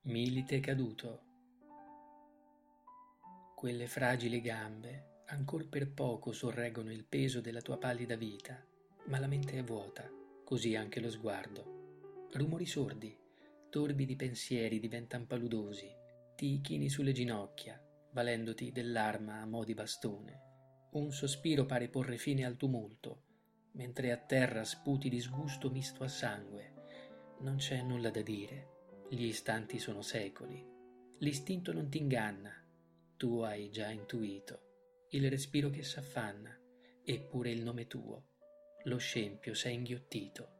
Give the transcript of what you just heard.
Milite caduto. Quelle fragili gambe ancor per poco sorreggono il peso della tua pallida vita, ma la mente è vuota, così anche lo sguardo. Rumori sordi, torbidi pensieri diventan paludosi, ti chini sulle ginocchia, valendoti dell'arma a mo' di bastone. Un sospiro pare porre fine al tumulto, mentre a terra sputi disgusto misto a sangue. Non c'è nulla da dire, gli istanti sono secoli. L'istinto non t'inganna, tu hai già intuito il respiro che s'affanna, eppure il nome tuo, lo scempio s'è inghiottito.